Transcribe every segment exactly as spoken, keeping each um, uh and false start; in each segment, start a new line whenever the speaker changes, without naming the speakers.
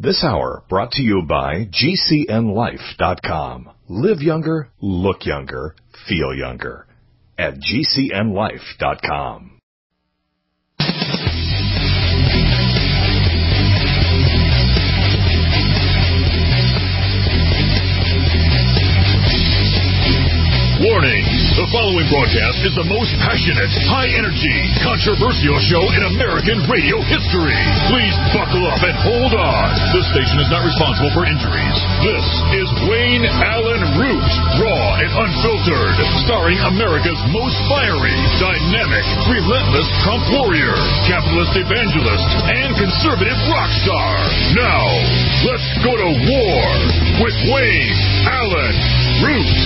This hour brought to you by G C N life dot com. Live younger, look younger, feel younger at G C N life dot com.
Warning! The following broadcast is the most passionate, high-energy, controversial show in American radio history. Please buckle up and hold on. This station is not responsible for injuries. This is Wayne Allen Root, raw and unfiltered, starring America's most fiery, dynamic, relentless Trump warrior, capitalist evangelist, and conservative rock star. Now, let's go to war with Wayne Allen Root.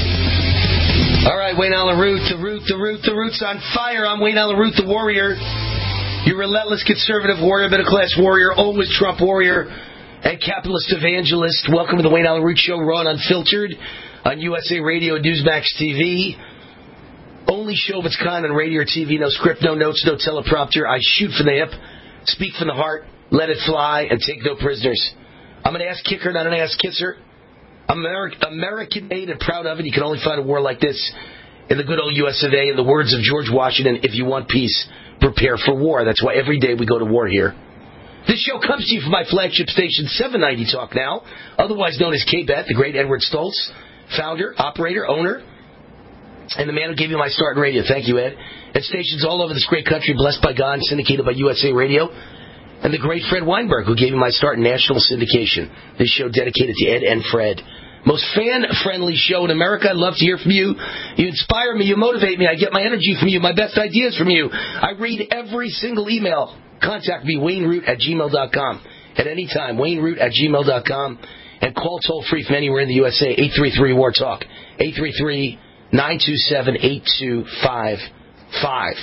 All right, Wayne Allen Root, the Root, the Root, the Root's on fire. I'm Wayne Allen Root, the warrior. Your relentless conservative warrior, middle-class warrior, always Trump warrior, and capitalist evangelist. Welcome to the Wayne Allen Root Show, raw and unfiltered, on U S A Radio and Newsmax T V. Only show of its kind on radio or T V. No script, no notes, no teleprompter. I shoot from the hip, speak from the heart, let it fly, and take no prisoners. I'm an ass kicker, not an ass kisser. American, American-made and proud of it. You can only find a war like this in the good old U S of A. In the words of George Washington, if you want peace, prepare for war. That's why every day we go to war here. This show comes to you from my flagship station, seven ninety Talk Now, otherwise known as K-Bet, the great Edward Stoltz, founder, operator, owner, and the man who gave me my start in radio. Thank you, Ed. At stations all over this great country, blessed by God, syndicated by U S A Radio. And the great Fred Weinberg, who gave me my start in national syndication. This show dedicated to Ed and Fred. Most fan-friendly show in America. I'd love to hear from you. You inspire me. You motivate me. I get my energy from you. My best ideas from you. I read every single email. Contact me, Wayne Root at gmail dot com. At any time, Wayne Root at gmail dot com. And call toll-free from anywhere in the U S A, eight three three, war talk. eight three three, nine two seven, eight two five five.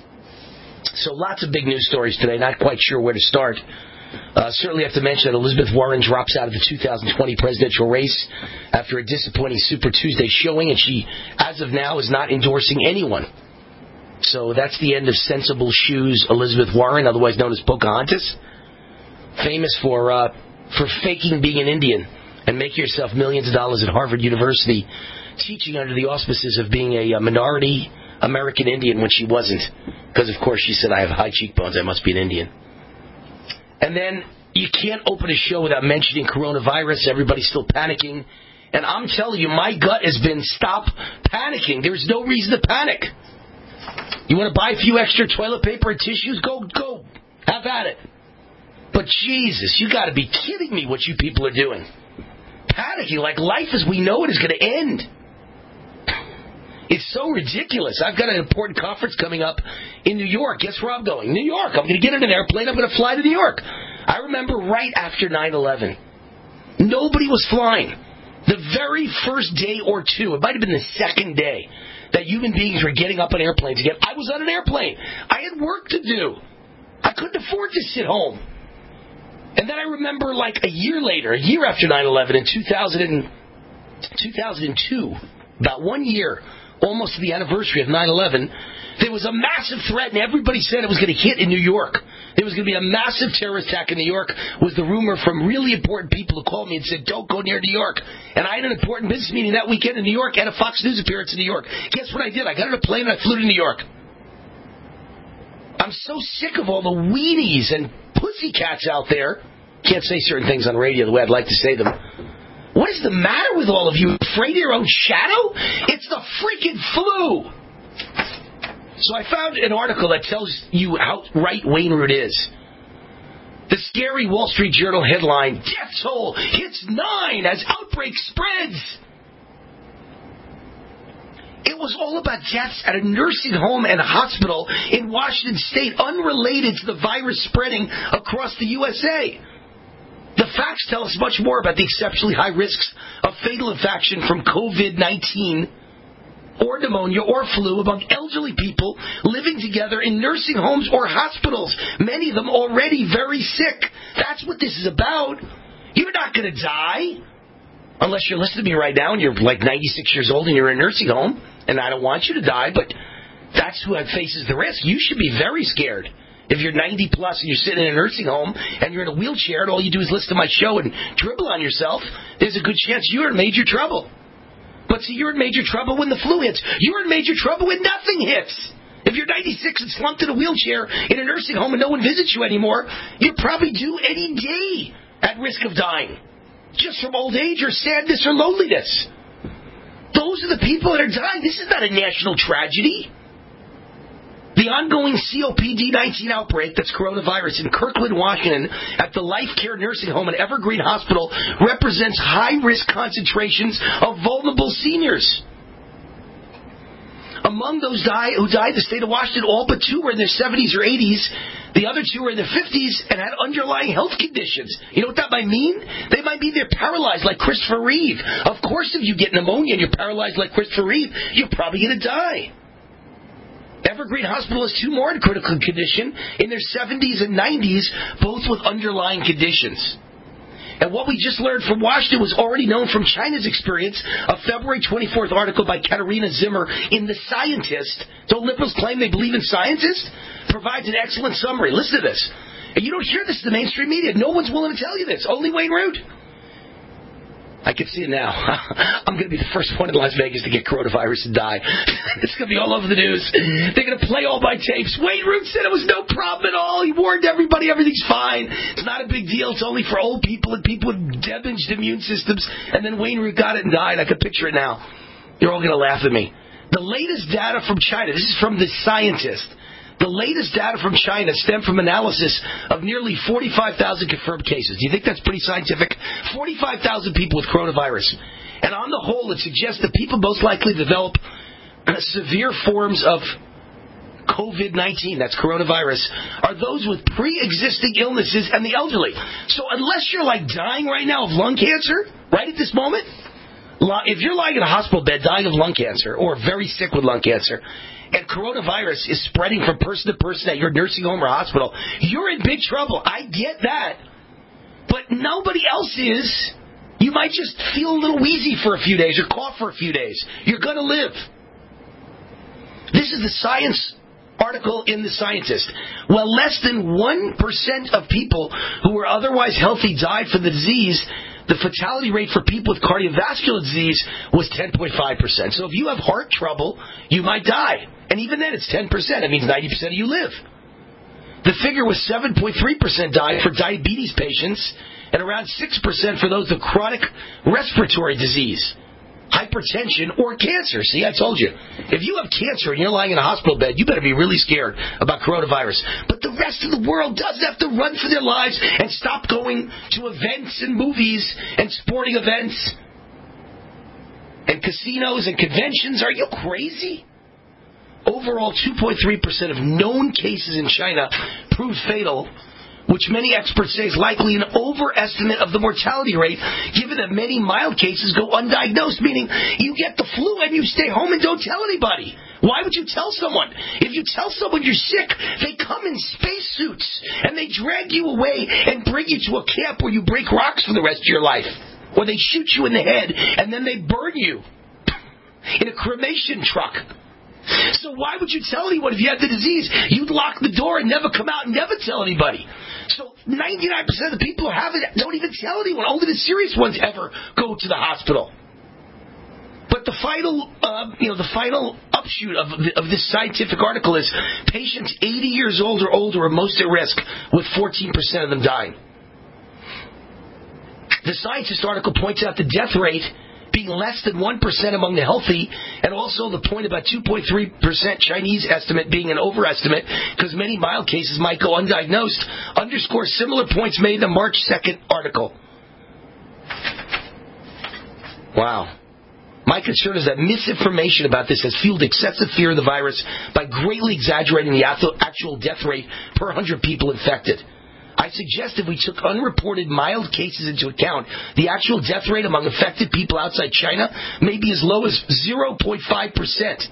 So lots of big news stories today. Not quite sure where to start. Uh, certainly have to mention that Elizabeth Warren drops out of the two thousand twenty presidential race after a disappointing Super Tuesday showing, and she, as of now, is not endorsing anyone. So that's the end of Sensible Shoes Elizabeth Warren, otherwise known as Pocahontas, famous for uh, for faking being an Indian and making yourself millions of dollars at Harvard University, teaching under the auspices of being a, a minority American Indian when she wasn't. Because, of course, she said, I have high cheekbones, I must be an Indian. And then you can't open a show without mentioning coronavirus. Everybody's still panicking. And I'm telling you, my gut has been, stop panicking. There's no reason to panic. You want to buy a few extra toilet paper and tissues? Go, go. Have at it. But Jesus, you got to be kidding me what you people are doing. Panicking like life as we know it is going to end. It's so ridiculous. I've got an important conference coming up in New York. Guess where I'm going? New York. I'm going to get in an airplane. I'm going to fly to New York. I remember right after nine eleven, nobody was flying. The very first day or two, it might have been the second day, that human beings were getting up on airplanes again. I was on an airplane. I had work to do. I couldn't afford to sit home. And then I remember like a year later, a year after nine eleven, in two thousand, two thousand two, about one year, almost to the anniversary of nine eleven, there was a massive threat, and everybody said it was going to hit in New York. There was going to be a massive terrorist attack in New York, was the rumor from really important people who called me and said, don't go near New York. And I had an important business meeting that weekend in New York and a Fox News appearance in New York. Guess what I did? I got on a plane and I flew to New York. I'm so sick of all the weenies and pussycats out there. Can't say certain things on radio the way I'd like to say them. What is the matter with all of you? Afraid of your own shadow? It's the freaking flu. So I found an article that tells you how right Wayne Root is. The scary Wall Street Journal headline, death toll hits nine as outbreak spreads. It was all about deaths at a nursing home and hospital in Washington State, unrelated to the virus spreading across the U S A. The facts tell us much more about the exceptionally high risks of fatal infection from covid nineteen or pneumonia or flu among elderly people living together in nursing homes or hospitals, many of them already very sick. That's what this is about. You're not going to die unless you're listening to me right now and you're like ninety-six years old and you're in a nursing home, and I don't want you to die, but that's who faces the risk. You should be very scared If you're ninety plus and you're sitting in a nursing home and you're in a wheelchair and all you do is listen to my show and dribble on yourself, there's a good chance you're in major trouble. But see, you're in major trouble when the flu hits. You're in major trouble when nothing hits. If you're ninety-six and slumped in a wheelchair in a nursing home and no one visits you anymore, you're probably due any day at risk of dying. Just from old age or sadness or loneliness. Those are the people that are dying. This is not a national tragedy. The ongoing C O V D nineteen outbreak, that's coronavirus, in Kirkland, Washington, at the Life Care Nursing Home and Evergreen Hospital, represents high-risk concentrations of vulnerable seniors. Among those die, who died in the state of Washington, all but two were in their seventies or eighties. The other two were in their fifties and had underlying health conditions. You know what that might mean? They might be they're paralyzed like Christopher Reeve. Of course, if you get pneumonia and you're paralyzed like Christopher Reeve, you're probably going to die. Evergreen Hospital has two more in critical condition in their seventies and nineties, both with underlying conditions. And what we just learned from Washington was already known from China's experience. A February twenty-fourth article by Katerina Zimmer in The Scientist. Don't liberals claim they believe in scientists? Provides an excellent summary. Listen to this. And you don't hear this in the mainstream media. No one's willing to tell you this. Only Wayne Root. I can see it now. I'm going to be the first one in Las Vegas to get coronavirus and die. It's going to be all over the news. They're going to play all my tapes. Wayne Root said it was no problem at all. He warned everybody everything's fine. It's not a big deal. It's only for old people and people with damaged immune systems. And then Wayne Root got it and died. I can picture it now. You're all going to laugh at me. The latest data from China, this is from The Scientist. The latest data from China stem from analysis of nearly forty-five thousand confirmed cases. Do you think that's pretty scientific? forty-five thousand people with coronavirus. And on the whole, it suggests that people most likely develop severe forms of covid nineteen, that's coronavirus, are those with pre-existing illnesses and the elderly. So unless you're like dying right now of lung cancer, right at this moment, if you're lying in a hospital bed dying of lung cancer or very sick with lung cancer, and coronavirus is spreading from person to person at your nursing home or hospital, you're in big trouble. I get that. But nobody else is. You might just feel a little wheezy for a few days or cough for a few days. You're going to live. This is the science article in The Scientist. Well, less than one percent of people who were otherwise healthy died from the disease. The fatality rate for people with cardiovascular disease was ten point five percent. So if you have heart trouble, you might die. And even then, it's ten percent. That means ninety percent of you live. The figure was seven point three percent died for diabetes patients and around six percent for those with chronic respiratory disease, hypertension, or cancer. See, I told you. If you have cancer and you're lying in a hospital bed, you better be really scared about coronavirus. But the rest of the world doesn't have to run for their lives and stop going to events and movies and sporting events and casinos and conventions. Are you crazy? Overall, two point three percent of known cases in China proved fatal, which many experts say is likely an overestimate of the mortality rate, given that many mild cases go undiagnosed, meaning you get the flu and you stay home and don't tell anybody. Why would you tell someone? If you tell someone you're sick, they come in spacesuits and they drag you away and bring you to a camp where you break rocks for the rest of your life. Or they shoot you in the head and then they burn you in a cremation truck. So why would you tell anyone if you had the disease? You'd lock the door and never come out and never tell anybody. So ninety-nine percent of the people who have it don't even tell anyone. Only the serious ones ever go to the hospital. But the final, uh, you know, the final upshoot of, of this scientific article is patients eighty years old or older are most at risk, with fourteen percent of them dying. The Scientist article points out the death rate being less than one percent among the healthy, and also the point about two point three percent Chinese estimate being an overestimate because many mild cases might go undiagnosed, underscores similar points made in the March second article. Wow. My concern is that misinformation about this has fueled excessive fear of the virus by greatly exaggerating the actual death rate per one hundred people infected. I suggest if we took unreported mild cases into account, the actual death rate among affected people outside China may be as low as zero point five percent.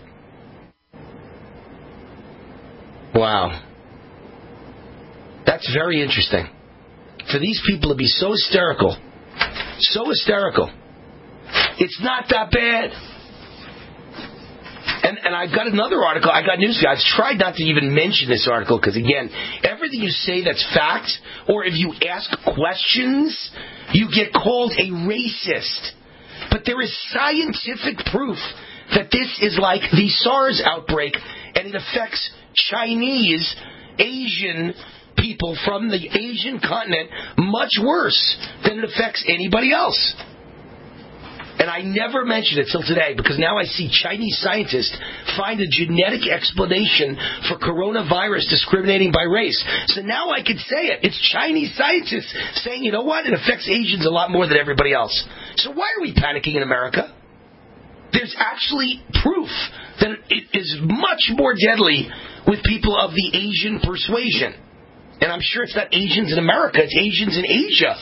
Wow. That's very interesting. For these people to be so hysterical, so hysterical, it's not that bad. And, and I've got another article. I got news for you. I've tried not to even mention this article because, again, everything you say that's fact, or if you ask questions, you get called a racist. But there is scientific proof that this is like the SARS outbreak, and it affects Chinese, Asian people from the Asian continent much worse than it affects anybody else. And I never mentioned it till today because now I see Chinese scientists find a genetic explanation for coronavirus discriminating by race. So now I could say it. It's Chinese scientists saying, you know what? It affects Asians a lot more than everybody else. So why are we panicking in America? There's actually proof that it is much more deadly with people of the Asian persuasion. And I'm sure it's not Asians in America, it's Asians in Asia.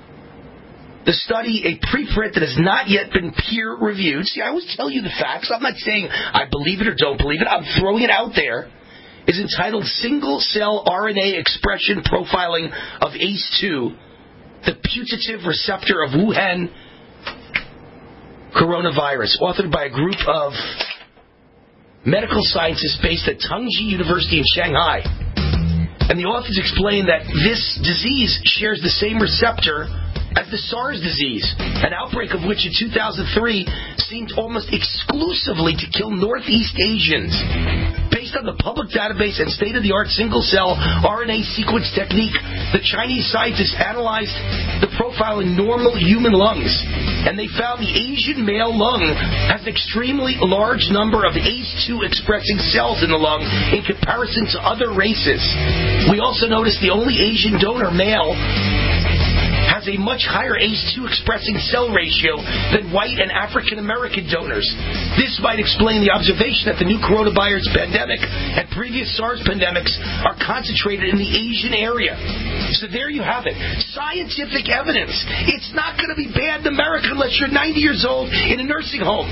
The study, a preprint that has not yet been peer-reviewed. See, I always tell you the facts. I'm not saying I believe it or don't believe it. I'm throwing it out there. Is entitled Single-Cell R N A Expression Profiling of A C E two, the putative receptor of Wuhan coronavirus, authored by a group of medical scientists based at Tongji University in Shanghai. And the authors explain that this disease shares the same receptor as the SARS disease, an outbreak of which in two thousand three seemed almost exclusively to kill Northeast Asians. Based on the public database and state-of-the-art single-cell R N A sequence technique, the Chinese scientists analyzed the profile in normal human lungs, and they found the Asian male lung has an extremely large number of A C E two expressing cells in the lung in comparison to other races. We also noticed the only Asian donor, male, has a much higher A C E two expressing cell ratio than white and African American donors. This might explain the observation that the new coronavirus pandemic and previous SARS pandemics are concentrated in the Asian area. So there you have it. Scientific evidence. It's not going to be bad in America unless you're ninety years old in a nursing home.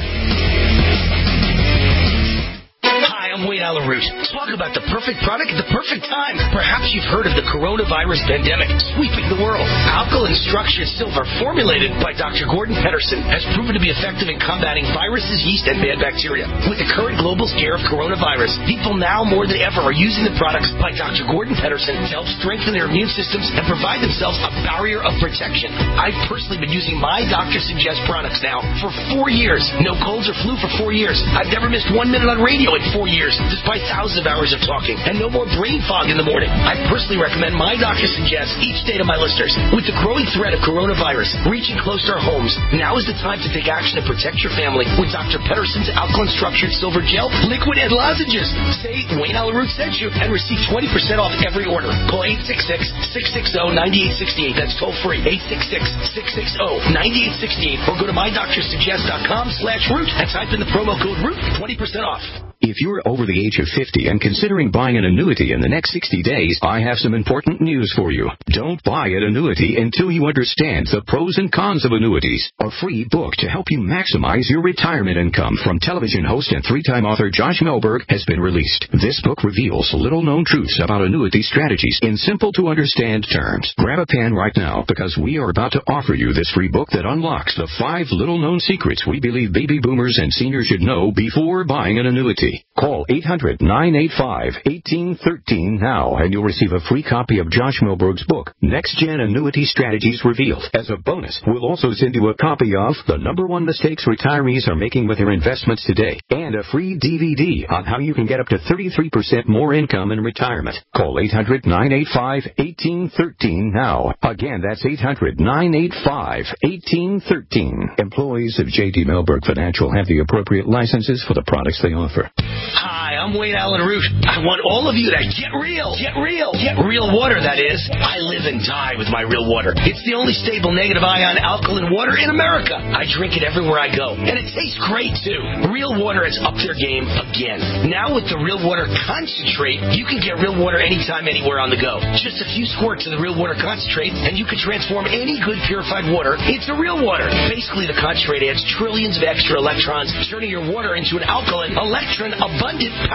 Hi, I'm Wayne Allyn Root. Talk about the perfect product at the perfect time. Perhaps you've heard of the coronavirus pandemic sweeping the world. Alkaline structured silver, formulated by Doctor Gordon Pedersen, has proven to be effective in combating viruses, yeast, and bad bacteria. With the current global scare of coronavirus, people now more than ever are using the products by Doctor Gordon Pedersen to help strengthen their immune systems and provide themselves a barrier of protection. I've personally been using my Doctor Suggest products now for four years. No colds or flu for four years. I've never missed one minute on radio in four years, despite thousands of hours of talking, and no more brain fog in the morning. I personally recommend my Doctor Suggest each day to my listeners. With the growing threat of coronavirus reaching close to our homes, now is the time to take action and protect your family with Doctor Pedersen's alkaline structured silver gel, liquid, and lozenges. Say Wayne Allyn Root sent you and receive twenty percent off every order. Call eight six six, six six zero, nine eight six eight. That's toll free. eight six six, six six zero, nine eight six eight. Or go to my doctor suggest dot com slash root and type in the promo code root, twenty percent off.
If you're over the age of fifty and considering buying an annuity in the next sixty days, I have some important news for you. Don't buy an annuity until you understand the pros and cons of annuities. A free book to help you maximize your retirement income from television host and three-time author Josh Melberg has been released. This book reveals little-known truths about annuity strategies in simple-to-understand terms. Grab a pen right now because we are about to offer you this free book that unlocks the five little-known secrets we believe baby boomers and seniors should know before buying an annuity. Call eight hundred, nine eight five, one eight one three now and you'll receive a free copy of Josh Melberg's book, Next Gen Annuity Strategies Revealed. As a bonus, we'll also send you a copy of The Number One Mistakes Retirees Are Making with Their Investments Today and a free D V D on how you can get up to thirty-three percent more income in retirement. Call eight hundred, nine eight five, one eight one three now. Again, that's eight hundred, nine eight five, one eight one three. Employees of J D Melberg Financial have the appropriate licenses for the products they offer.
Hi, I'm Wayne Allyn Root. I want all of you to get real. Get real. Get real water, that is. I live and die with my real water. It's the only stable negative ion alkaline water in America. I drink it everywhere I go. And it tastes great, too. Real water has upped their game again. Now with the Real Water Concentrate, you can get real water anytime, anywhere on the go. Just a few squirts of the Real Water Concentrate, and you can transform any good purified water into real water. Basically, the concentrate adds trillions of extra electrons, turning your water into an alkaline, electron abundant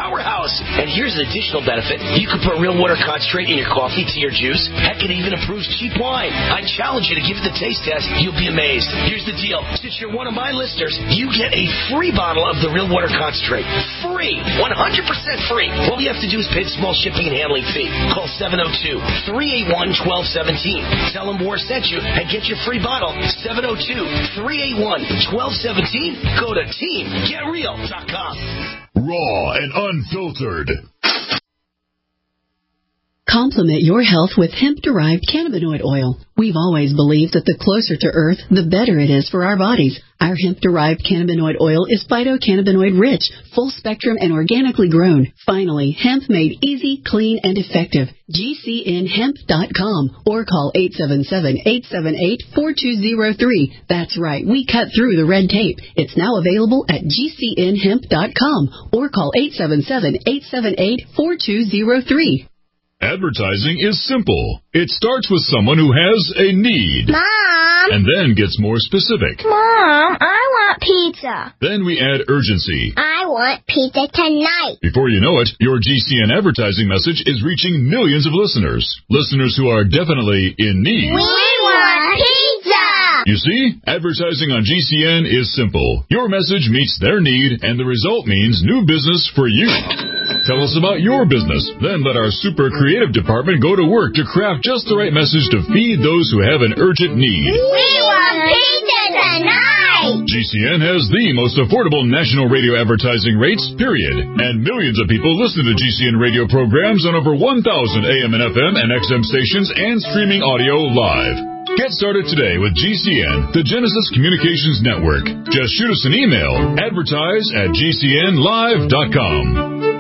powerhouse. And here's an additional benefit. You can put real water concentrate in your coffee, tea, or juice. Heck, it even improves cheap wine. I challenge you to give it the taste test. You'll be amazed. Here's the deal. Since you're one of my listeners, you get a free bottle of the real water concentrate. Free. one hundred percent free. All you have to do is pay the small shipping and handling fee. Call seven oh two, three eight one, one two one seven. Tell them War sent you and get your free bottle. seven oh two, three eight one, one two one seven. Go to team get real dot com.
Raw and unfiltered.
Complement your health with hemp-derived cannabinoid oil. We've always believed that the closer to Earth, the better it is for our bodies. Our hemp-derived cannabinoid oil is phytocannabinoid-rich, full-spectrum, and organically grown. Finally, hemp made easy, clean, and effective. G C N hemp dot com or call eight seven seven, eight seven eight, four two zero three. That's right, we cut through the red tape. It's now available at G C N hemp dot com or call eight seven seven, eight seven eight, four two zero three.
Advertising is simple. It starts with someone who has a need.
Mom!
And then gets more specific.
Mom, I want pizza.
Then we add urgency.
I want pizza tonight.
Before you know it, your G C N advertising message is reaching millions of listeners. Listeners who are definitely in need.
We want pizza!
You see, advertising on G C N is simple. Your message meets their need, and the result means new business for you. Tell us about your business. Then let our super creative department go to work to craft just the right message to feed those who have an urgent need.
We want pizza tonight!
G C N has the most affordable national radio advertising rates, period. And millions of people listen to G C N radio programs on over one thousand A M and F M and X M stations and streaming audio live. Get started today with G C N, the Genesis Communications Network. Just shoot us an email, advertise at G C N live dot com.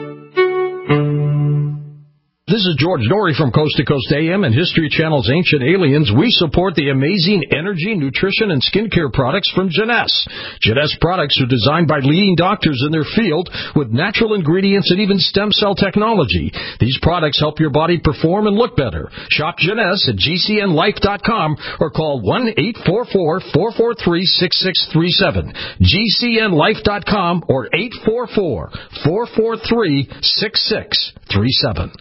This is George Norrie from Coast to Coast A M and History Channel's Ancient Aliens. We support the amazing energy, nutrition, and skincare products from Jeunesse. Jeunesse products are designed by leading doctors in their field with natural ingredients and even stem cell technology. These products help your body perform and look better. Shop Jeunesse at G C N life dot com or call one eight four four, four four three, six six three seven. G C N life dot com or eight four four, four four three, six six three seven.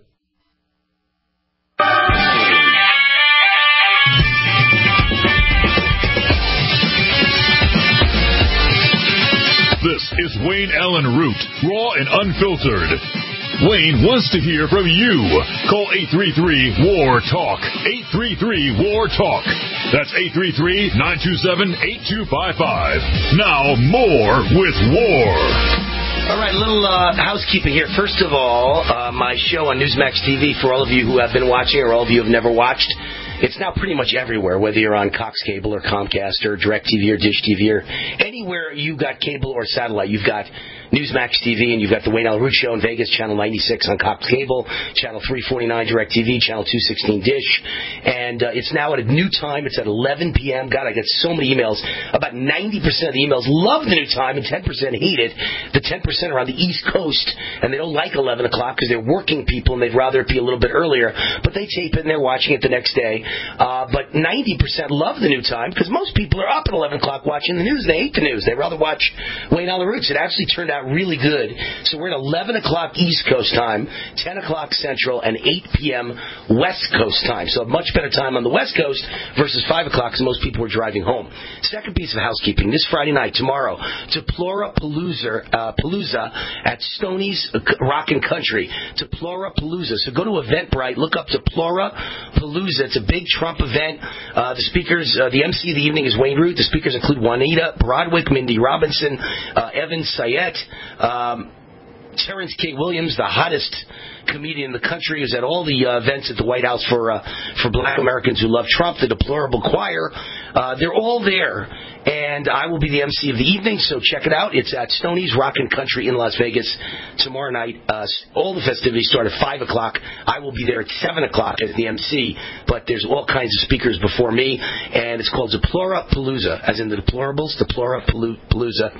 This is Wayne Allen Root, raw and unfiltered. Wayne wants to hear from you. Call eight three three, W A R, TALK. eight three three, W A R, TALK. That's eight three three, nine two seven, eight two five five. Now, more with War.
All right, a little uh, housekeeping here. First of all, uh, my show on Newsmax T V, for all of you who have been watching or all of you who have never watched, it's now pretty much everywhere, whether you're on Cox Cable or Comcast or DirecTV or Dish T V or anywhere you've got cable or satellite. You've got Newsmax T V, and you've got the Wayne Allen Root Show in Vegas, Channel ninety-six on Cox Cable, Channel three forty-nine DirecTV, Channel two sixteen Dish. And uh, it's now at a new time. It's at eleven p.m. God, I get so many emails. About ninety percent of the emails love the new time, and ten percent hate it. The ten percent are on the East Coast, and they don't like eleven o'clock because they're working people, and they'd rather it be a little bit earlier. But they tape it, and they're watching it the next day. Uh, but ninety percent love the new time because most people are up at eleven o'clock watching the news. They hate the news. They'd rather watch Wayne Allen Roots. It actually turned out really good. So we're at eleven o'clock East Coast time, ten o'clock Central, and eight p.m. West Coast time. So a much better time on the West Coast versus five o'clock because most people were driving home. Second piece of housekeeping. This Friday night, tomorrow, Deplora Palooza, uh, Palooza at Stoney's Rockin' Country. Deplora Palooza. So go to Eventbrite, look up Deplora Palooza. It's a big Trump event. Uh, the speakers, uh, the M C of the evening is Wayne Root. The speakers include Juanita Broadwick, Mindy Robinson, uh, Evan Sayet, um, Terrence K. Williams, the hottest comedian in the country, is at all the uh, events at the White House for uh, for Black Americans who love Trump. The Deplorable Choir, uh, they're all there, and I will be the M C of the evening. So check it out. It's at Stoney's Rockin' Country in Las Vegas tomorrow night. Uh, all the festivities start at five o'clock. I will be there at seven o'clock as the M C, but there's all kinds of speakers before me, and it's called Deplora Palooza, as in the deplorables. Deplora Palooza.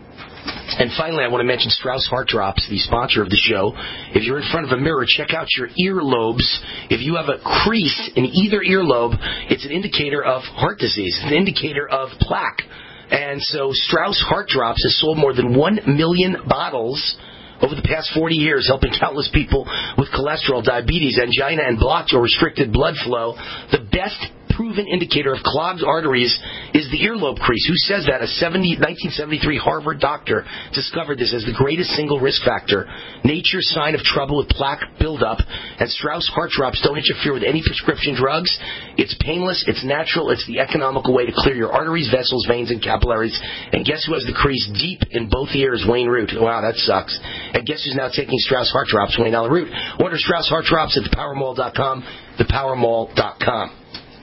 And finally, I want to mention Strauss Heart Drops, the sponsor of the show. If you're in front of a mirror, check out your earlobes. If you have a crease in either earlobe, it's an indicator of heart disease, it's an indicator of plaque. And so Strauss Heart Drops has sold more than one million bottles over the past forty years, helping countless people with cholesterol, diabetes, angina, and blocked or restricted blood flow. The best proven indicator of clogged arteries is the earlobe crease. Who says that? A nineteen seventy-three Harvard doctor discovered this as the greatest single risk factor. Nature's sign of trouble with plaque buildup, and Strauss heart drops don't interfere with any prescription drugs. It's painless, it's natural, it's the economical way to clear your arteries, vessels, veins, and capillaries. And guess who has the crease deep in both ears? Wayne Root. Wow, that sucks. And guess who's now taking Strauss heart drops? Wayne Allen Root. Order Strauss heart drops at the power mall dot com, the power mall dot com.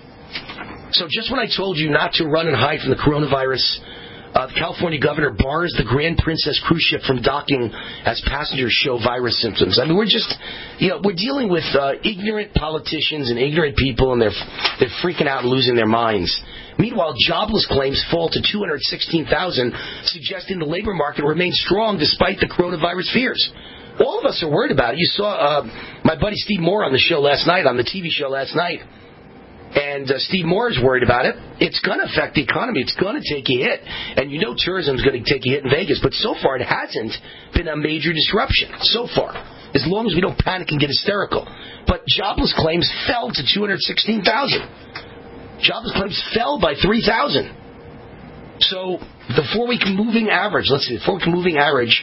So just when I told you not to run and hide from the coronavirus, uh, the California governor bars the Grand Princess cruise ship from docking as passengers show virus symptoms. I mean, we're just, you know, we're dealing with uh, ignorant politicians and ignorant people, and they're they're freaking out and losing their minds. Meanwhile, jobless claims fall to two hundred sixteen thousand, suggesting the labor market remains strong despite the coronavirus fears. All of us are worried about it. You saw uh, my buddy Steve Moore on the show last night, on the T V show last night. And uh, Steve Moore is worried about it. It's going to affect the economy. It's going to take a hit. And you know tourism is going to take a hit in Vegas. But so far, it hasn't been a major disruption. So far. As long as we don't panic and get hysterical. But jobless claims fell to two hundred sixteen thousand. Jobless claims fell by three thousand. So the four-week moving average, let's see, the four-week moving average,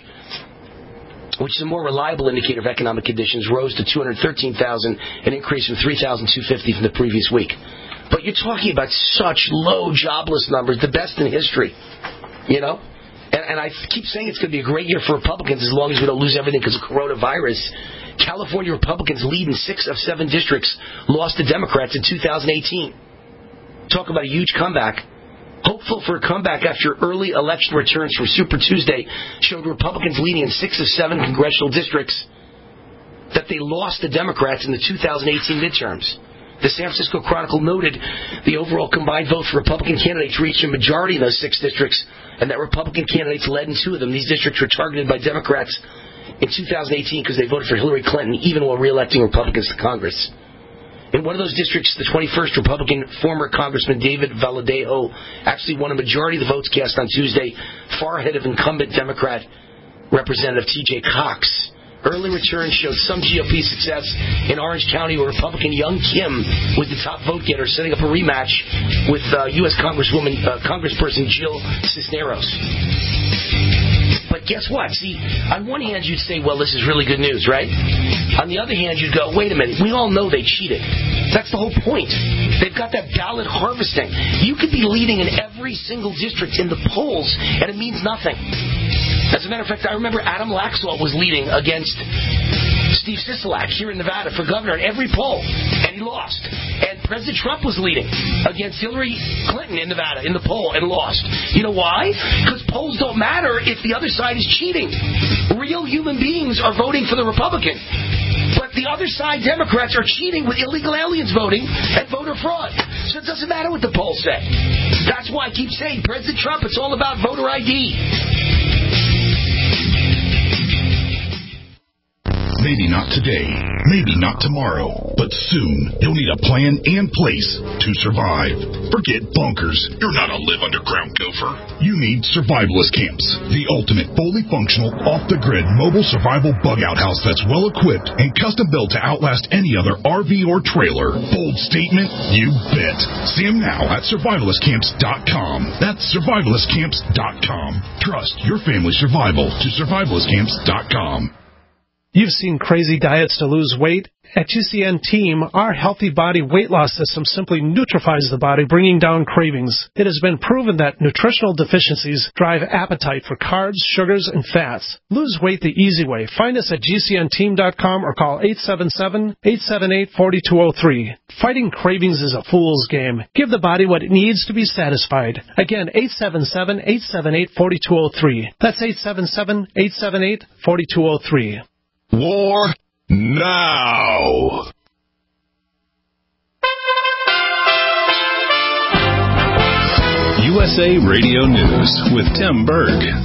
which is a more reliable indicator of economic conditions, rose to two hundred thirteen thousand, an increase from three thousand two hundred fifty from the previous week. But you're talking about such low jobless numbers, the best in history, you know? And, and I keep saying it's going to be a great year for Republicans as long as we don't lose everything because of coronavirus. California Republicans lead in six of seven districts, lost to Democrats in two thousand eighteen. Talk about a huge comeback. Hopeful for a comeback after early election returns from Super Tuesday showed Republicans leading in six of seven congressional districts that they lost the Democrats in the two thousand eighteen midterms. The San Francisco Chronicle noted the overall combined vote for Republican candidates reached a majority in those six districts, and that Republican candidates led in two of them. These districts were targeted by Democrats in two thousand eighteen because they voted for Hillary Clinton, even while re-electing Republicans to Congress. In one of those districts, the twenty-first Republican former Congressman David Valadao actually won a majority of the votes cast on Tuesday, far ahead of incumbent Democrat Representative T J Cox. Early returns showed some G O P success in Orange County, where Republican Young Kim was the top vote getter, setting up a rematch with uh, U S Congresswoman, uh, Congressperson Jill Cisneros. But guess what? See, on one hand, you'd say, well, this is really good news, right? On the other hand, you'd go, wait a minute, we all know they cheated. That's the whole point. They've got that ballot harvesting. You could be leading in every single district in the polls, and it means nothing. As a matter of fact, I remember Adam Laxalt was leading against Steve Sisolak here in Nevada for governor in every poll, and he lost. And President Trump was leading against Hillary Clinton in Nevada in the poll and lost. You know why? Because polls don't matter if the other side is cheating. Real human beings are voting for the Republican. But the other side, Democrats, are cheating with illegal aliens voting and voter fraud. So it doesn't matter what the polls say. That's why I keep saying, President Trump, it's all about voter I D.
Maybe not today, maybe not tomorrow, but soon you'll need a plan and place to survive. Forget bunkers. You're not a live underground gopher. You need survivalist camps, the ultimate fully functional, off-the-grid mobile survival bug-out house that's well-equipped and custom-built to outlast any other R V or trailer. Bold statement? You bet. See them now at survivalist camps dot com. That's survivalist camps dot com. Trust your family's survival to survivalist camps dot com.
You've seen crazy diets to lose weight. At G C N Team, our Healthy Body Weight Loss System simply neutralizes the body, bringing down cravings. It has been proven that nutritional deficiencies drive appetite for carbs, sugars, and fats. Lose weight the easy way. Find us at G C N team dot com or call eight seven seven, eight seven eight, four two zero three. Fighting cravings is a fool's game. Give the body what it needs to be satisfied. Again, eight seven seven, eight seven eight, four two zero three. That's eight seven seven, eight seven eight, four two zero three.
War now. U S A Radio News with Tim Berg.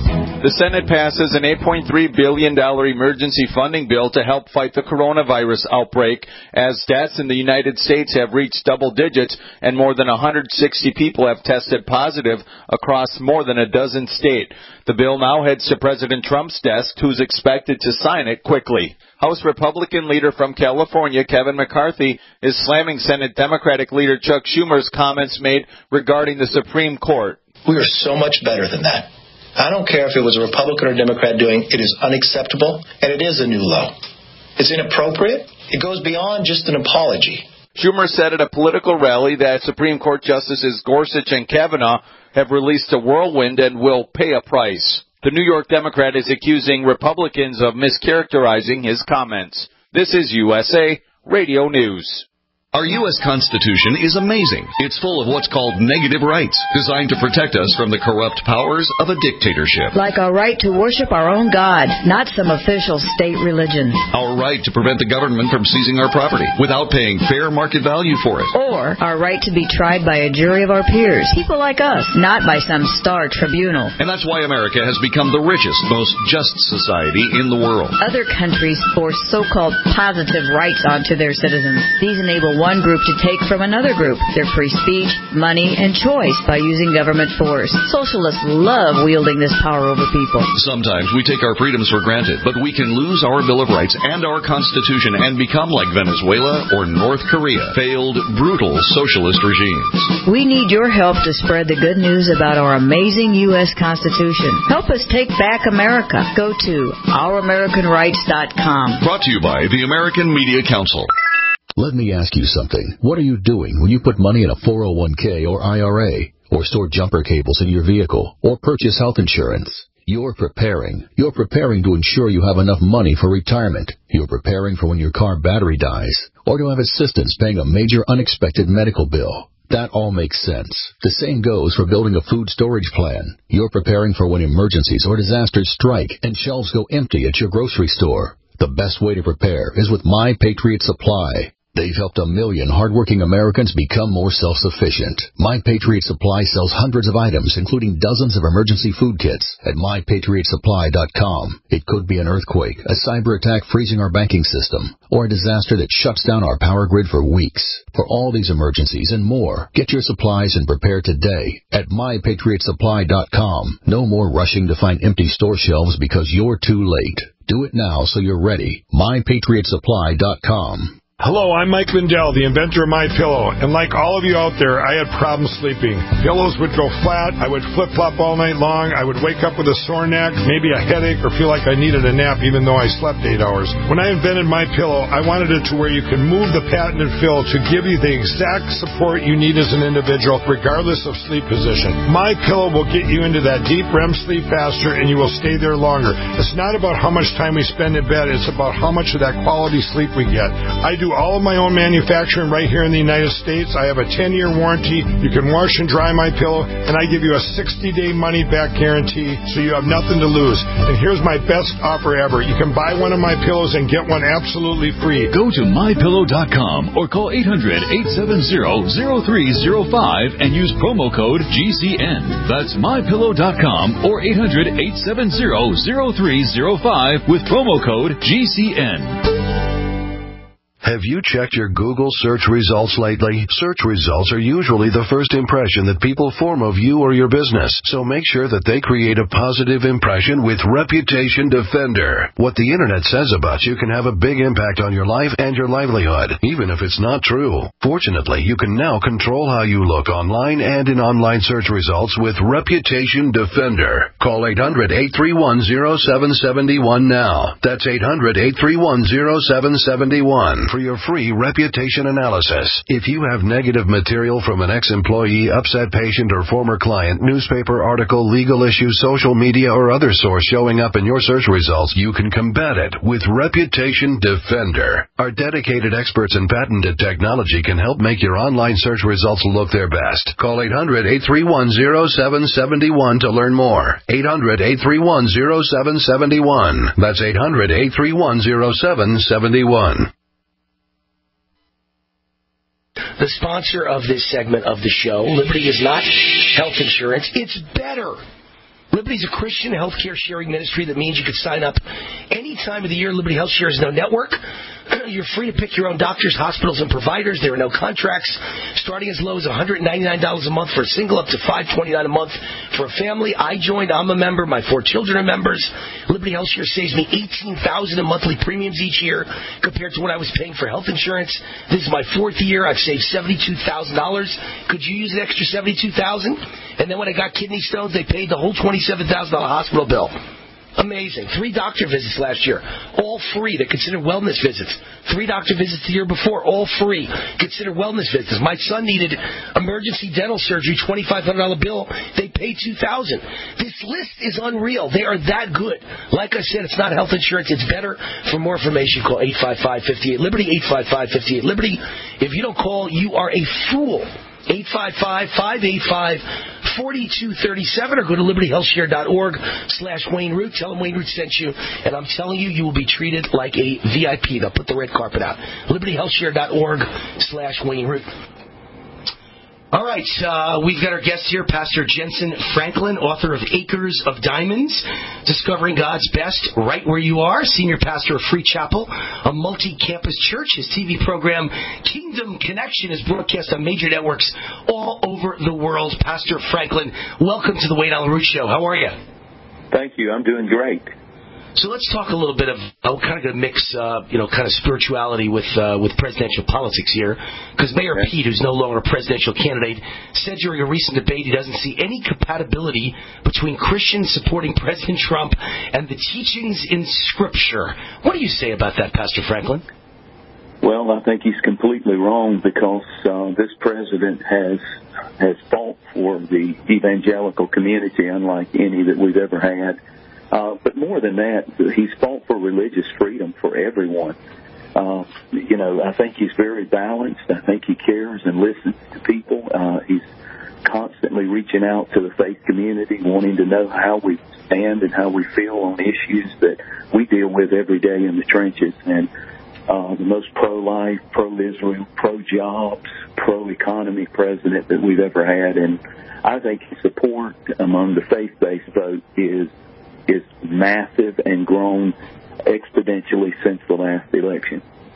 The Senate passes an eight point three billion dollars emergency funding bill to help fight the coronavirus outbreak, as deaths in the United States have reached double digits and more than one hundred sixty people have tested positive across more than a dozen states. The bill now heads to President Trump's desk, who's expected to sign it quickly. House Republican leader from California, Kevin McCarthy, is slamming Senate Democratic leader Chuck Schumer's comments made regarding the Supreme Court.
We are so much better than that. I don't care if it was a Republican or Democrat doing it, is unacceptable, and it is a new low. It's inappropriate. It goes beyond just an apology.
Schumer said at a political rally that Supreme Court Justices Gorsuch and Kavanaugh have released a whirlwind and will pay a price. The New York Democrat is accusing Republicans of mischaracterizing his comments. This is U S A Radio News.
Our U S Constitution is amazing. It's full of what's called negative rights, designed to protect us from the corrupt powers of a dictatorship.
Like our right to worship our own God, not some official state religion.
Our right to prevent the government from seizing our property without paying fair market value for it.
Or our right to be tried by a jury of our peers, people like us, not by some star tribunal.
And that's why America has become the richest, most just society in the world.
Other countries force so-called positive rights onto their citizens. These enable one group to take from another group their free speech, money, and choice by using government force. Socialists love wielding this power over people.
Sometimes we take our freedoms for granted, but we can lose our Bill of Rights and our Constitution and become like Venezuela or North Korea, failed, brutal socialist regimes.
We need your help to spread the good news about our amazing U S Constitution. Help us take back America. Go to our american rights dot com.
Brought to you by the American Media Council.
Let me ask you something. What are you doing when you put money in a four oh one k or I R A, or store jumper cables in your vehicle, or purchase health insurance? You're preparing. You're preparing to ensure you have enough money for retirement. You're preparing for when your car battery dies, or to have assistance paying a major unexpected medical bill. That all makes sense. The same goes for building a food storage plan. You're preparing for when emergencies or disasters strike and shelves go empty at your grocery store. The best way to prepare is with My Patriot Supply. They've helped a million hardworking Americans become more self-sufficient. My Patriot Supply sells hundreds of items, including dozens of emergency food kits, at my patriot supply dot com. It could be an earthquake, a cyber attack freezing our banking system, or a disaster that shuts down our power grid for weeks. For all these emergencies and more, get your supplies and prepare today at my patriot supply dot com. No more rushing to find empty store shelves because you're too late. Do it now so you're ready. my patriot supply dot com.
Hello, I'm Mike Lindell, the inventor of MyPillow, and like all of you out there, I had problems sleeping. Pillows would go flat, I would flip-flop all night long, I would wake up with a sore neck, maybe a headache, or feel like I needed a nap even though I slept eight hours. When I invented MyPillow, I wanted it to where you can move the patented fill to give you the exact support you need as an individual, regardless of sleep position. MyPillow will get you into that deep R E M sleep faster, and you will stay there longer. It's not about how much time we spend in bed, it's about how much of that quality sleep we get. I do all of my own manufacturing right here in the United States. I have a ten-year warranty. You can wash and dry my pillow, and I give you a sixty-day money-back guarantee, so you have nothing to lose. And here's my best offer ever. You can buy one of my pillows and get one absolutely free.
Go to my pillow dot com or call eight hundred, eight seven zero, zero three zero five and use promo code G C N. That's my pillow dot com or eight hundred, eight seven zero, zero three zero five with promo code G C N.
Have you checked your Google search results lately? Search results are usually the first impression that people form of you or your business, so make sure that they create a positive impression with Reputation Defender. What the internet says about you can have a big impact on your life and your livelihood, even if it's not true. Fortunately, you can now control how you look online and in online search results with Reputation Defender. Call eight hundred, eight three one, zero seven seven one now. That's eight hundred, eight three one, zero seven seven one. For your free reputation analysis. If you have negative material from an ex-employee, upset patient, or former client, newspaper article, legal issue, social media, or other source showing up in your search results, you can combat it with Reputation Defender. Our dedicated experts in patented technology can help make your online search results look their best. Call eight hundred, eight three one, zero seven seven one to learn more. eight hundred, eight three one, zero seven seven one. That's eight hundred, eight three one, zero seven seven one.
The sponsor of this segment of the show, Liberty, is not health insurance. It's better. Liberty's a Christian healthcare sharing ministry. That means you could sign up any time of the year. Liberty Health Share is no network. You're free to pick your own doctors, hospitals, and providers. There are no contracts. Starting as low as one hundred ninety-nine dollars a month for a single, up to five hundred twenty-nine dollars a month for a family. I joined. I'm a member. My four children are members. Liberty Health Share saves me eighteen thousand dollars in monthly premiums each year compared to what I was paying for health insurance. This is my fourth year. I've saved seventy-two thousand dollars. Could you use an extra seventy-two thousand dollars? And then when I got kidney stones, they paid the whole twenty-seven thousand dollars hospital bill. Amazing. Three doctor visits last year, all free. They're considered wellness visits. Three doctor visits the year before, all free. Considered wellness visits. My son needed emergency dental surgery, twenty-five hundred dollars bill. They paid two thousand dollars. This list is unreal. They are that good. Like I said, it's not health insurance. It's better. For more information, call eight five five, five eight Liberty, eight five five, five eight Liberty. If you don't call, you are a fool. eight five five, five eight five, four two three seven or go to liberty health share dot org slash Wayne Root. Tell them Wayne Root sent you, and I'm telling you, you will be treated like a V I P. They'll put the red carpet out. liberty health share dot org slash Wayne Root. All right, uh, we've got our guest here, Pastor Jensen Franklin, author of Acres of Diamonds, Discovering God's Best Right Where You Are, senior pastor of Free Chapel, a multi-campus church. His T V program, Kingdom Connection, is broadcast on major networks all over the world. Pastor Franklin, welcome to the Wayne Allen Root Show. How are you?
Thank you. I'm doing great.
So let's talk a little bit of, uh, we're kind of going to mix, uh, you know, kind of spirituality with uh, with presidential politics here, because Mayor okay. Pete, who's no longer a presidential candidate, said during a recent debate he doesn't see any compatibility between Christians supporting President Trump and the teachings in Scripture. What do you say about that, Pastor Franklin?
Well, I think he's completely wrong, because uh, this president has has fought for the evangelical community unlike any that we've ever had. Uh, but more than that, he's fought for religious freedom for everyone. Uh, you know, I think he's very balanced. I think he cares and listens to people. Uh, he's constantly reaching out to the faith community, wanting to know how we stand and how we feel on issues that we deal with every day in the trenches. And uh, the most pro-life, pro-Israel, pro-jobs, pro-economy president that we've ever had. And I think his support among the faith-based vote is is massive and grown exponentially since the last election.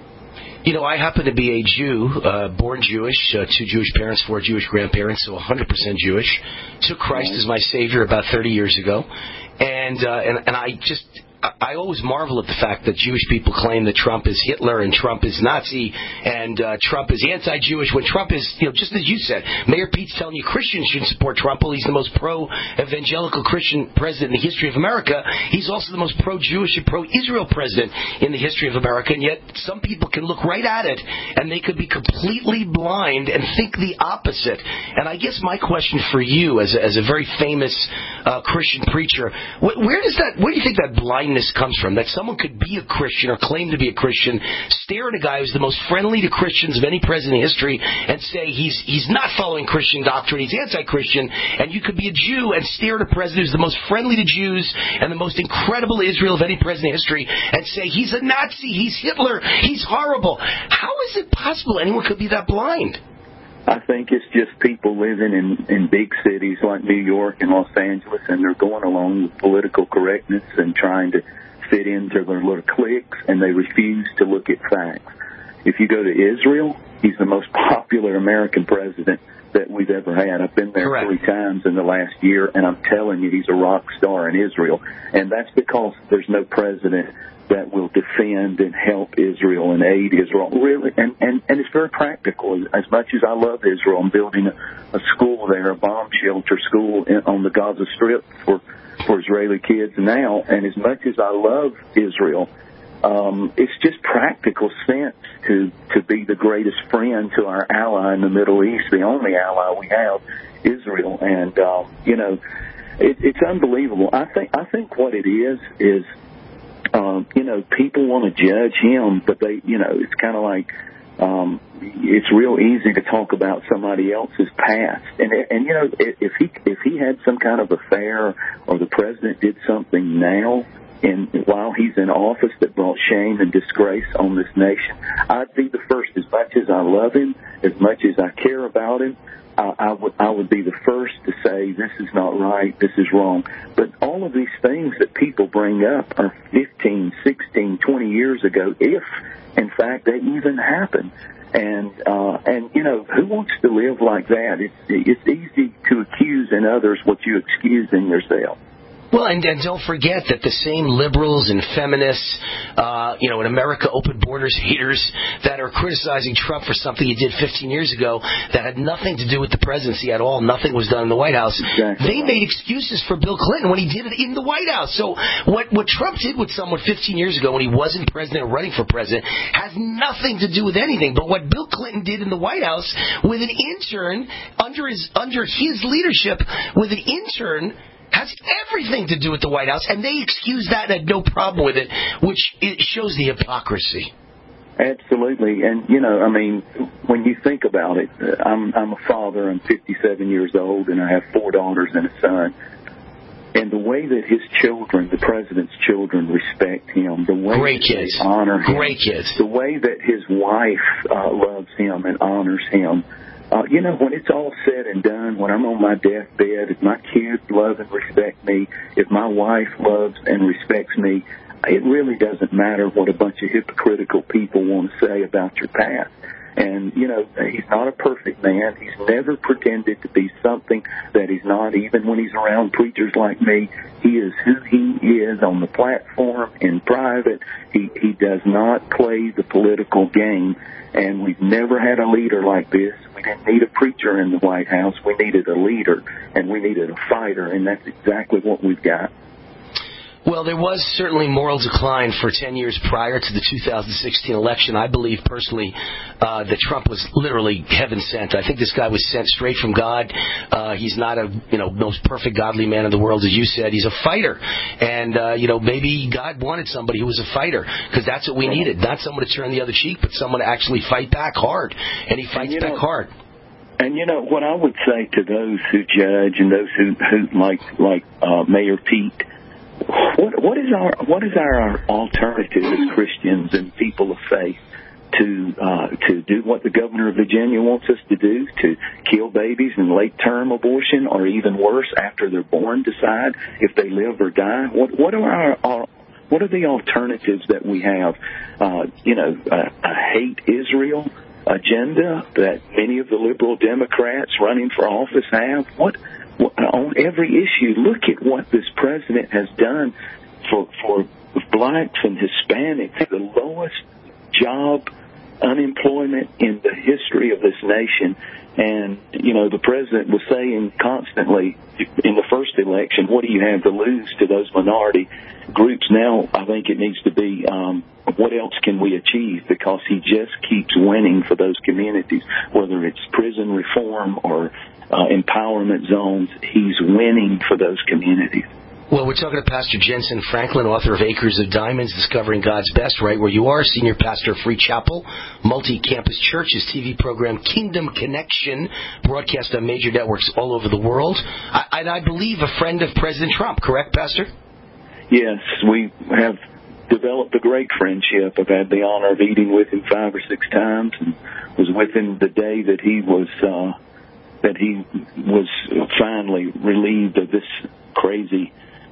You know, I happen to be a Jew, uh, born Jewish, uh, two Jewish parents, four Jewish grandparents, so one hundred percent Jewish. Took Christ as my Savior about thirty years ago. And, uh, and, and I just... I always marvel at the fact that Jewish people claim that Trump is Hitler and Trump is Nazi and uh, Trump is anti-Jewish, when Trump is, you know, just as you said, Mayor Pete's telling you Christians shouldn't support Trump. Well, he's the most pro-evangelical Christian president in the history of America. He's also the most pro-Jewish and pro-Israel president in the history of America, and yet some people can look right at it and they could be completely blind and think the opposite. And I guess my question for you, as a, as a very famous uh, Christian preacher, wh- where does that, where do you think that blindness comes from, that someone could be a Christian or claim to be a Christian, stare at a guy who's the most friendly to Christians of any president in history and say he's he's not following Christian doctrine, he's anti-Christian, and you could be a Jew and stare at a president who's the most friendly to Jews and the most incredible Israel of any president in history and say he's a Nazi, he's Hitler, he's horrible. How is it possible anyone could be that blind?
I think it's just people living in, in big cities like New York and Los Angeles, and they're going along with political correctness and trying to fit into their little cliques, and they refuse to look at facts. If you go to Israel, he's the most popular American president that we've ever had. I've been there Correct. three times in the last year, and I'm telling you, he's a rock star in Israel. And that's because there's no president that will defend and help Israel and aid Israel. Really, and, and, and it's very practical. As much as I love Israel, I'm building a, a school there, a bomb shelter school in, on the Gaza Strip for, for Israeli kids now. And as much as I love Israel, um, it's just practical sense to, to be the greatest friend to our ally in the Middle East, the only ally we have, Israel. And, um, you know, it, it's unbelievable. I think, I think what it is is, Um, you know, people want to judge him, but they, you know, it's kind of like um, it's real easy to talk about somebody else's past. And, and you know, if he if he had some kind of affair or the president did something now and while he's in office that brought shame and disgrace on this nation, I'd be the first, as much as I love him, as much as I care about him, I, I would I would be the first to say this is not right, this is wrong. But all of these things that people bring up are fifteen, sixteen, twenty years ago, if in fact they even happened. And uh, and you know, who wants to live like that? It's it's easy to accuse in others what you excuse in yourself.
Well, and, and don't forget that the same liberals and feminists, uh, you know, in America, open borders haters that are criticizing Trump for something he did fifteen years ago that had nothing to do with the presidency at all, nothing was done in the White House. Exactly. They made excuses for Bill Clinton when he did it in the White House. So what, what Trump did with someone fifteen years ago when he wasn't president or running for president has nothing to do with anything. But what Bill Clinton did in the White House with an intern under his under his leadership with an intern has everything to do with the White House, and they excused that and had no problem with it, which it shows the hypocrisy.
Absolutely, and you know, I mean, when you think about it, I'm I'm a father. I'm fifty-seven years old, and I have four daughters and a son. And the way that his children, the president's children, respect him, the way
Great
that
kids.
they honor him,
Great kids.
the way that his wife uh, loves him and honors him. Uh, you know, when it's all said and done, when I'm on my deathbed, if my kids love and respect me, if my wife loves and respects me, it really doesn't matter what a bunch of hypocritical people want to say about your past. And, you know, he's not a perfect man. He's never pretended to be something that he's not, even when he's around preachers like me. He is who he is on the platform, in private. He, he does not play the political game. And we've never had a leader like this. We didn't need a preacher in the White House. We needed a leader, and we needed a fighter, and that's exactly what we've got.
Well, there was certainly moral decline for ten years prior to the two thousand sixteen election. I believe personally uh, that Trump was literally heaven sent. I think this guy was sent straight from God. Uh, he's not a you know most perfect godly man in the world, as you said. He's a fighter, and uh, you know maybe God wanted somebody who was a fighter because that's what we needed. Not someone to turn the other cheek, but someone to actually fight back hard, and he fights and, back know, hard.
And you know what I would say to those who judge and those who, who like like uh, Mayor Pete. What, what is our what is our alternative as Christians and people of faith to uh, to do what the governor of Virginia wants us to do, to kill babies in late-term abortion, or even worse, after they're born, decide if they live or die? What what are our, our what are the alternatives that we have? Uh, you know, a, a hate Israel agenda that many of the liberal Democrats running for office have. What? On every issue, look at what this president has done for for blacks and Hispanics, the lowest job unemployment in the history of this nation. And, you know, the president was saying constantly in the first election, what do you have to lose to those minority groups? Now I think it needs to be um, what else can we achieve, because he just keeps winning for those communities, whether it's prison reform or Uh, empowerment zones. He's winning for those communities.
Well, we're talking to Pastor Jensen Franklin, author of Acres of Diamonds, Discovering God's Best, right where you are, senior pastor of Free Chapel, multi-campus church, his T V program Kingdom Connection, broadcast on major networks all over the world. I, and I believe a friend of President Trump, correct, Pastor?
Yes, we have developed a great friendship. I've had the honor of eating with him five or six times and was with him the day that he was... Uh, that he was finally relieved of this crazy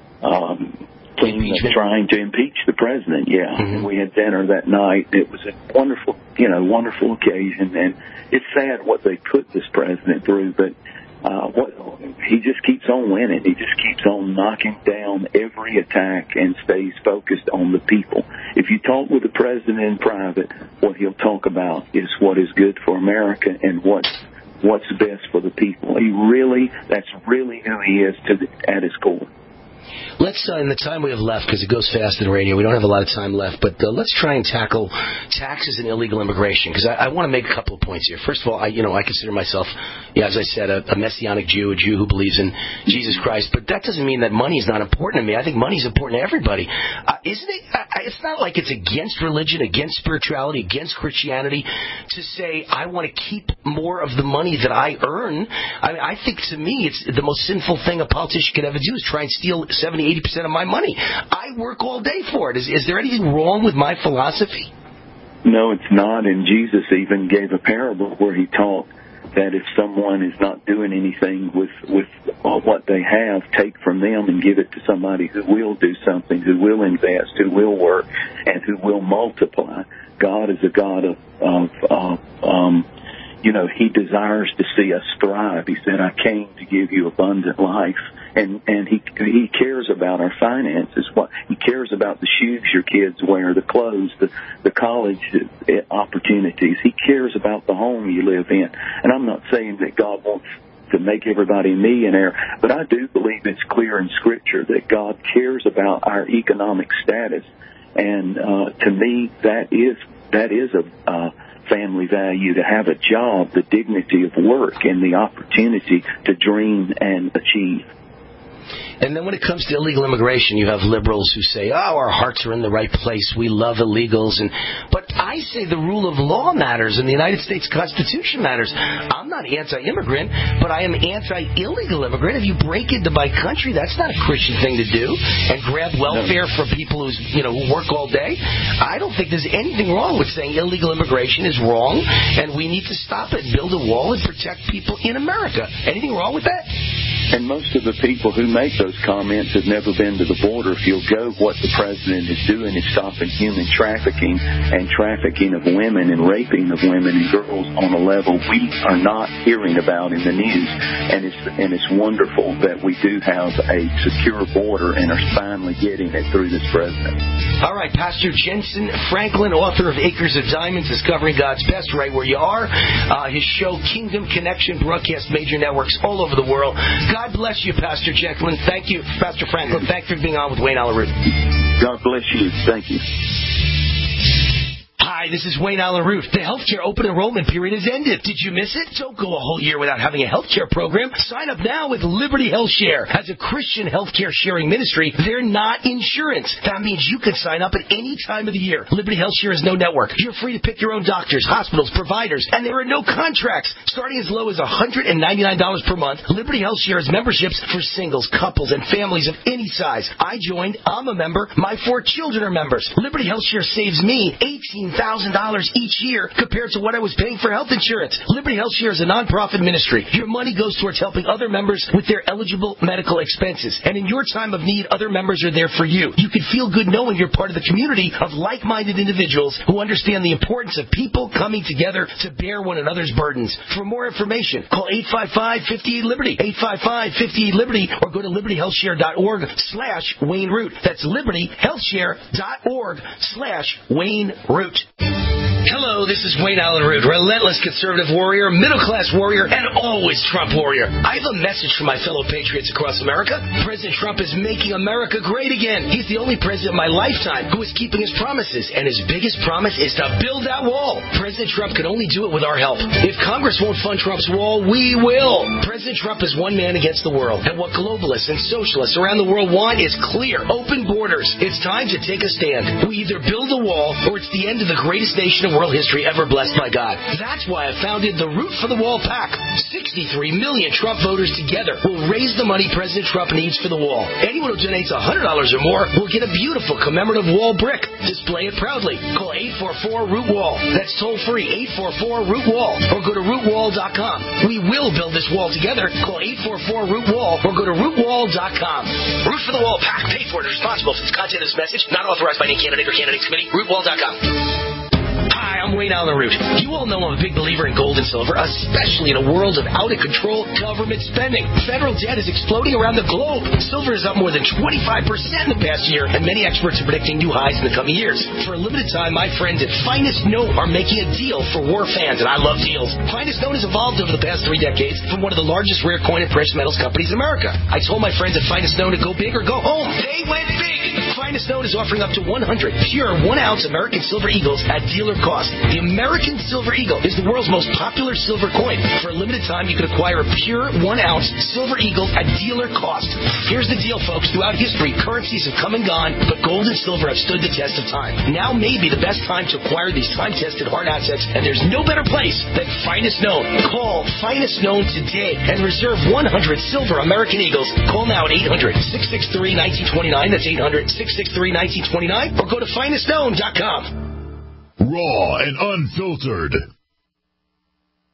um, thing of trying to impeach the president. Yeah, mm-hmm. We had dinner that night. It was a wonderful, you know, wonderful occasion, and it's sad what they put this president through, but uh, what he just keeps on winning. He just keeps on knocking down every attack and stays focused on the people. If you talk with the president in private, what he'll talk about is what is good for America and what what's best for the people. He really, that's really who he is to the, at his core.
Let's, uh, in the time we have left, because it goes fast in radio, we don't have a lot of time left, but uh, let's try and tackle taxes and illegal immigration, because I, I want to make a couple of points here. First of all, I, you know, I consider myself, yeah, as I said, a, a Messianic Jew, a Jew who believes in Jesus Christ, but that doesn't mean that money is not important to me. I think money is important to everybody. Uh, isn't it? I, it's not like it's against religion, against spirituality, against Christianity to say I want to keep more of the money that I earn. I mean, I think to me it's the most sinful thing a politician could ever do is try and steal seventy, eighty percent of my money. I work all day for it. Is, is there anything wrong with my philosophy?
No, it's not. And Jesus even gave a parable where he taught that if someone is not doing anything with with uh, what they have, take from them and give it to somebody who will do something, who will invest, who will work, and who will multiply. God is a God of, of uh, um, you know, He desires to see us thrive. He said, I came to give you abundant life. And and he he cares about our finances. What he cares about the shoes your kids wear, the clothes, the the college opportunities. He cares about the home you live in. And I'm not saying that God wants to make everybody a millionaire, but I do believe it's clear in Scripture that God cares about our economic status. And uh, to me, that is that is a uh, family value, to have a job, the dignity of work, and the opportunity to dream and achieve.
And then when it comes to illegal immigration, you have liberals who say, oh, our hearts are in the right place. We love illegals. And But I say the rule of law matters and the United States Constitution matters. I'm not anti-immigrant, but I am anti-illegal immigrant. If you break into my country, that's not a Christian thing to do. And grab welfare from people who's, you know, who work all day. I don't think there's anything wrong with saying illegal immigration is wrong, and we need to stop it, build a wall, and protect people in America. Anything wrong with that?
And most of the people who make those comments have never been to the border. If you'll go, what the president is doing is stopping human trafficking and trafficking of women and raping of women and girls on a level we are not hearing about in the news. And it's and it's wonderful that we do have a secure border and are finally getting it through this president.
All right, Pastor Jensen Franklin, author of Acres of Diamonds, Discovering God's Best, right where you are. Uh, his show, Kingdom Connection, broadcast major networks all over the world. God bless you, Pastor Jekyllin. Thank you, Pastor Franklin. Thank you for being on with Wayne Allyn Root.
God bless you. Thank you.
Hi, this is Wayne Allyn Root. The healthcare open enrollment period has ended. Did you miss it? Don't go a whole year without having a healthcare program. Sign up now with Liberty Health Share. As a Christian healthcare sharing ministry, they're not insurance. That means you can sign up at any time of the year. Liberty Health Share is no network. You're free to pick your own doctors, hospitals, providers, and there are no contracts. Starting as low as one hundred ninety-nine dollars per month, Liberty Health Share has memberships for singles, couples, and families of any size. I joined. I'm a member. My four children are members. Liberty Health Share saves me eighteen thousand dollars each year compared to what I was paying for health insurance. Liberty Health Share is a nonprofit ministry. Your money goes towards helping other members with their eligible medical expenses. And in your time of need, other members are there for you. You can feel good knowing you're part of the community of like-minded individuals who understand the importance of people coming together to bear one another's burdens. For more information, call eight five five, five eight, Liberty, eight five five, five eight, Liberty, or go to liberty health share dot org slash Wayne Root. That's liberty health share dot org slash Wayne Root. Hello, this is Wayne Allyn Root, relentless conservative warrior, middle-class warrior, and always Trump warrior. I have a message for my fellow patriots across America. President Trump is making America great again. He's the only president in my lifetime who is keeping his promises, and his biggest promise is to build that wall. President Trump can only do it with our help. If Congress won't fund Trump's wall, we will. President Trump is one man against the world, and what globalists and socialists around the world want is clear, open borders. It's time to take a stand. We either build a wall, or it's the end of the greatest nation in world history ever blessed by God. That's why I founded the Root for the Wall PAC. sixty-three million Trump voters together will raise the money President Trump needs for the wall. Anyone who donates one hundred dollars or more will get a beautiful commemorative wall brick. Display it proudly. Call eight four four, root wall. That's toll free, eight four four, root wall. Or go to root wall dot com. We will build this wall together. Call eight four four, root wall or go to root wall dot com. Root for the Wall PAC. Paid for and responsible for the content of this message. Not authorized by any candidate or candidates committee. root wall dot com. Hi, I'm Wayne Allyn Root. You all know I'm a big believer in gold and silver, especially in a world of out-of-control government spending. Federal debt is exploding around the globe. Silver is up more than twenty-five percent in the past year, and many experts are predicting new highs in the coming years. For a limited time, my friends at Finest Note are making a deal for war fans, and I love deals. Finest Note has evolved over the past three decades from one of the largest rare coin and precious metals companies in America. I told my friends at Finest Note to go big or go home. They went big! Finest Note is offering up to one hundred pure one-ounce American Silver Eagles at dealer cost. The American Silver Eagle is the world's most popular silver coin. For a limited time, you can acquire a pure one-ounce Silver Eagle at dealer cost. Here's the deal, folks. Throughout history, currencies have come and gone, but gold and silver have stood the test of time. Now may be the best time to acquire these time-tested hard assets, and there's no better place than Finest Known. Call Finest Known today and reserve one hundred silver American Eagles. Call now at eight hundred, six six three, one nine two nine. That's eight hundred, six six three, one nine two nine. Or go to finest known dot com.
Raw and unfiltered.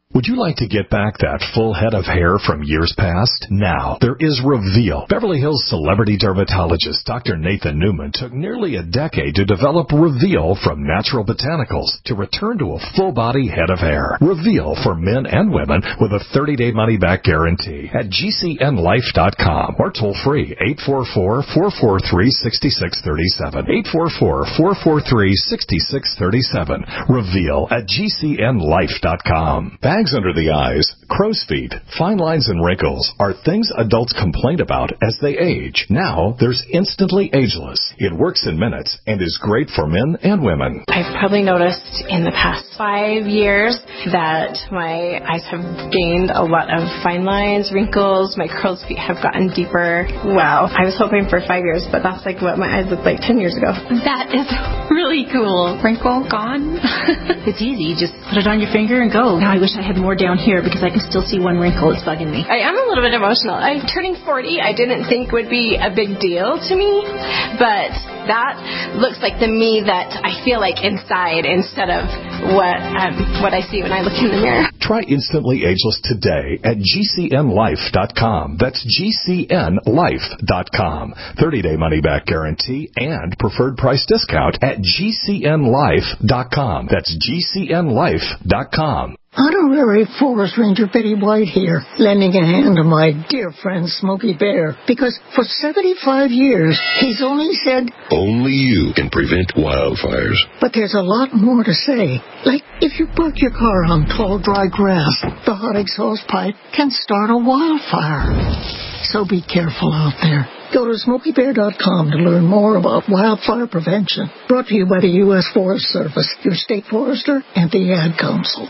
Would you like to get back that full head of hair from years past? Now, there is Reveal. Beverly Hills celebrity dermatologist Doctor Nathan Newman took nearly a decade to develop Reveal from natural botanicals to return to a full-body head of hair. Reveal for men and women with a thirty-day money-back guarantee at G C N life dot com or toll-free eight four four, four four three, six six three seven. eight four four, four four three, six six three seven. Reveal at G C N life dot com. Bags under the eyes, crow's feet, fine lines and wrinkles are things adults complain about as they age. Now, there's Instantly Ageless. It works in minutes and is great for men and women.
I've probably noticed in the past five years that my eyes have gained a lot of fine lines, wrinkles, my crow's feet have gotten deeper. Wow. I was hoping for five years, but that's like what my eyes looked like ten years ago.
That is really cool. Wrinkle gone. It's easy. You just put it on your finger and go. Now I wish I had more down here because I can still see one wrinkle. It's bugging me.
I am a little bit emotional. I'm turning forty. I didn't think would be a big deal to me, but that looks like the me that I feel like inside instead of what um, what I see when I look in the mirror.
Try Instantly Ageless today at G C N life dot com. That's G C N life dot com. thirty-day money-back guarantee and preferred price discount at G C N life dot com. That's G C N life dot com.
Honorary Forest Ranger Betty White here, lending a hand to my dear friend Smokey Bear, because for seventy-five years, he's only said,
only you can prevent wildfires.
But there's a lot more to say. Like, if you park your car on tall, dry grass, the hot exhaust pipe can start a wildfire. So be careful out there. Go to smokey bear dot com to learn more about wildfire prevention. Brought to you by the U S Forest Service, your state forester, and the Ad Council.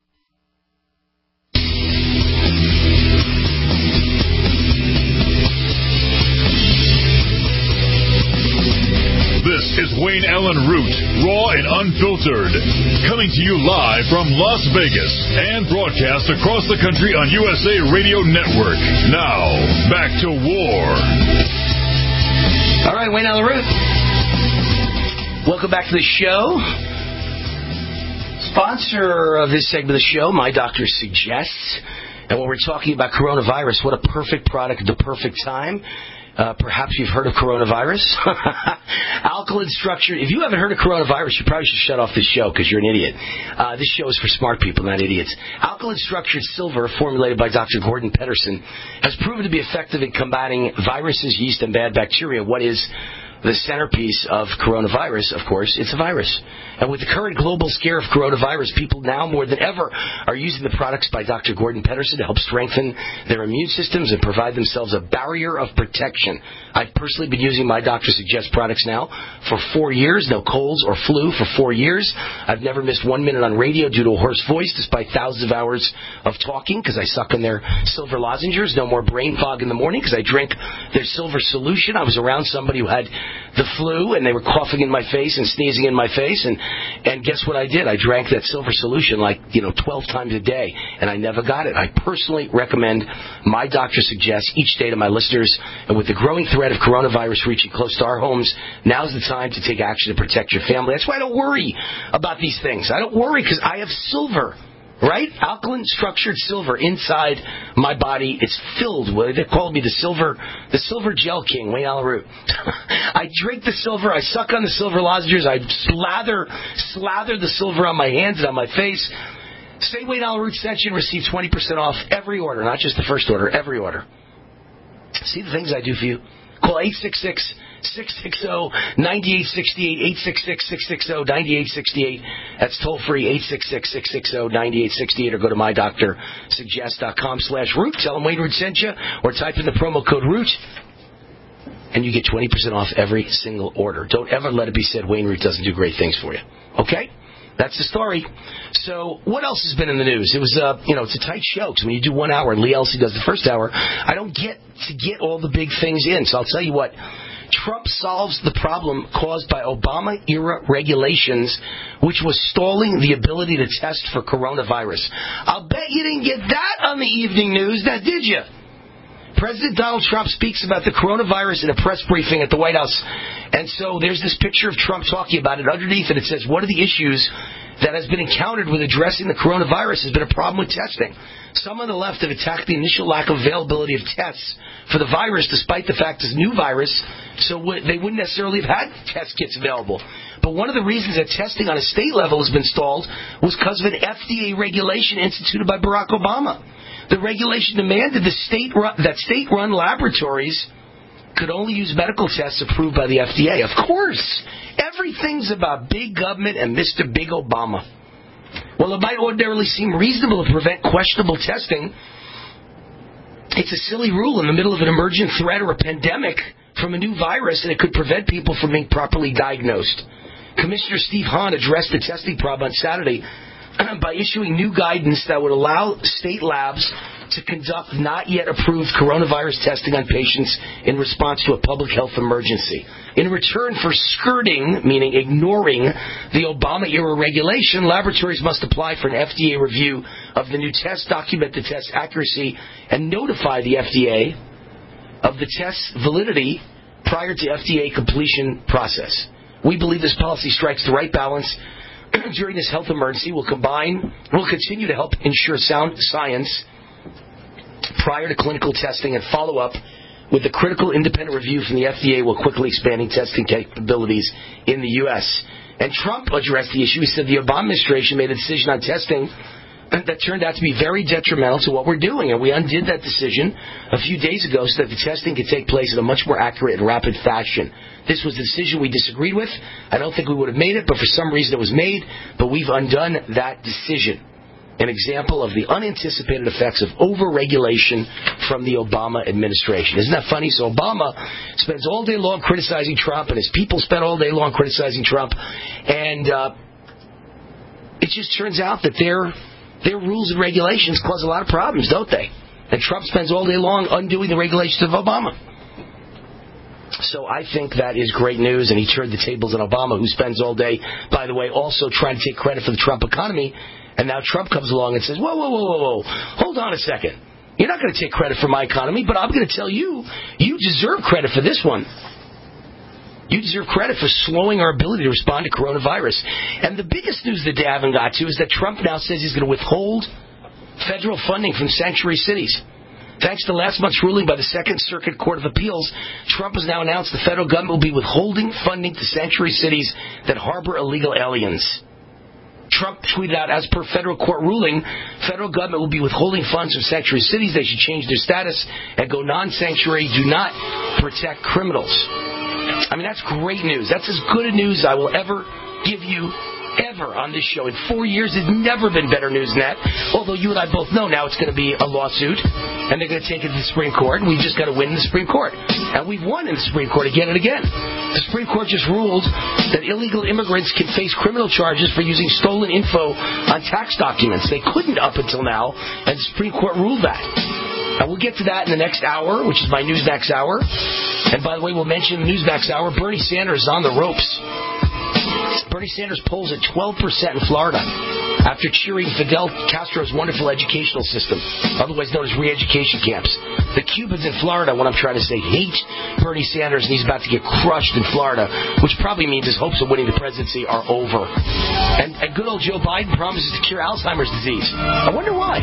This is Wayne Allen Root, raw and unfiltered, coming to you live from Las Vegas and broadcast across the country on U S A Radio Network. Now, back to war.
All right, Wayne Allen Root. Welcome back to the show. Sponsor of this segment of the show, My Doctor Suggests. And when we're talking about coronavirus, what a perfect product at the perfect time. Uh, perhaps you've heard of coronavirus. Alkaline structured. If you haven't heard of coronavirus, you probably should shut off this show because you're an idiot. Uh, this show is for smart people, not idiots. Alkaline structured silver, formulated by Doctor Gordon Pedersen, has proven to be effective in combating viruses, yeast, and bad bacteria. What is the centerpiece of coronavirus? Of course, it's a virus. And with the current global scare of coronavirus, people now more than ever are using the products by Doctor Gordon Pedersen to help strengthen their immune systems and provide themselves a barrier of protection. I've personally been using My Doctor Suggests products now for four years. No colds or flu for four years. I've never missed one minute on radio due to a hoarse voice, despite thousands of hours of talking, because I suck on their silver lozenges. No more brain fog in the morning because I drink their silver solution. I was around somebody who had the flu, and they were coughing in my face and sneezing in my face, and and guess what I did? I drank that silver solution like, you know, twelve times a day, and I never got it. I personally recommend My Doctor Suggests each day to my listeners, and with the growing threat of coronavirus reaching close to our homes, now's the time to take action to protect your family. That's why I don't worry about these things. I don't worry because I have silver. Right? Alkaline structured silver inside my body. It's filled with, they call me the silver, the silver gel king, Wayne Allen Root. I drink the silver, I suck on the silver lozenges, I slather, slather the silver on my hands and on my face. Say Wayne Allen Root sent you and receive twenty percent off every order, not just the first order, every order. See the things I do for you? Call eight six six, six six zero, nine eight six eight, eight six six, six six zero, nine eight six eight. That's toll free, eight six six, six six zero, nine eight six eight, or go to my doctor suggest dot com slash root. Tell them Wayne Root sent you, or type in the promo code root, and you get twenty percent off every single order. Don't ever let it be said Wayne Root doesn't do great things for you. Okay? That's the story. So what else has been in the news? It was, uh, you know, it's a tight show because when you do one hour and Lee Elsey does the first hour, I don't get to get all the big things in. So I'll tell you what. Trump solves the problem caused by Obama-era regulations, which was stalling the ability to test for coronavirus. I'll bet you didn't get that on the evening news, now did you? President Donald Trump speaks about the coronavirus in a press briefing at the White House. And so there's this picture of Trump talking about it. Underneath it, it says, what are the issues that has been encountered with addressing the coronavirus has been a problem with testing. Some on the left have attacked the initial lack of availability of tests for the virus, despite the fact it's a new virus, so they wouldn't necessarily have had test kits available. But one of the reasons that testing on a state level has been stalled was because of an F D A regulation instituted by Barack Obama. The regulation demanded the state run, that state-run laboratories could only use medical tests approved by the F D A. Of course, everything's about big government and Mister Big Obama. Well, it might ordinarily seem reasonable to prevent questionable testing. It's a silly rule in the middle of an emergent threat or a pandemic from a new virus, and it could prevent people from being properly diagnosed. Commissioner Steve Hahn addressed the testing problem on Saturday by issuing new guidance that would allow state labs to conduct not yet approved coronavirus testing on patients in response to a public health emergency. In return for skirting, meaning ignoring, the Obama-era regulation, laboratories must apply for an F D A review of the new test, document the test's accuracy, and notify the F D A of the test's validity prior to F D A completion process. We believe this policy strikes the right balance during this health emergency. Will combine, will continue to help ensure sound science prior to clinical testing and follow up with the critical independent review from the F D A while quickly expanding testing capabilities in the U S. And Trump addressed the issue. He said the Obama administration made a decision on testing that turned out to be very detrimental to what we're doing, and we undid that decision a few days ago so that the testing could take place in a much more accurate and rapid fashion. This was a decision we disagreed with. I don't think we would have made it, but for some reason it was made, but we've undone that decision. An example of the unanticipated effects of over-regulation from the Obama administration. Isn't that funny? So Obama spends all day long criticizing Trump, and his people spend all day long criticizing Trump, and uh, it just turns out that their their rules and regulations cause a lot of problems, don't they? And Trump spends all day long undoing the regulations of Obama. So I think that is great news, and he turned the tables on Obama, who spends all day, by the way, also trying to take credit for the Trump economy. And now Trump comes along and says, whoa, whoa, whoa, whoa, whoa, hold on a second. You're not going to take credit for my economy, but I'm going to tell you, you deserve credit for this one. You deserve credit for slowing our ability to respond to coronavirus. And the biggest news that they haven't got to is that Trump now says he's going to withhold federal funding from sanctuary cities. Thanks to last month's ruling by the Second Circuit Court of Appeals, Trump has now announced the federal government will be withholding funding to sanctuary cities that harbor illegal aliens. Trump tweeted out, as per federal court ruling, federal government will be withholding funds from sanctuary cities. They should change their status and go non-sanctuary, do not protect criminals. I mean, that's great news. That's as good a news I will ever give you, ever, on this show. In four years, there's never been better news than that. Although you and I both know now it's going to be a lawsuit, and they're going to take it to the Supreme Court, and we've just got to win in the Supreme Court. And we've won in the Supreme Court again and again. The Supreme Court just ruled that illegal immigrants can face criminal charges for using stolen info on tax documents. They couldn't up until now, and the Supreme Court ruled that. And we'll get to that in the next hour, which is my Newsmax Hour. And by the way, we'll mention the Newsmax Hour. Bernie Sanders is on the ropes. Bernie Sanders polls at twelve percent in Florida after cheering Fidel Castro's wonderful educational system, otherwise known as re-education camps. The Cubans in Florida, what I'm trying to say, hate Bernie Sanders, and he's about to get crushed in Florida, which probably means his hopes of winning the presidency are over. And, and good old Joe Biden promises to cure Alzheimer's disease. I wonder why.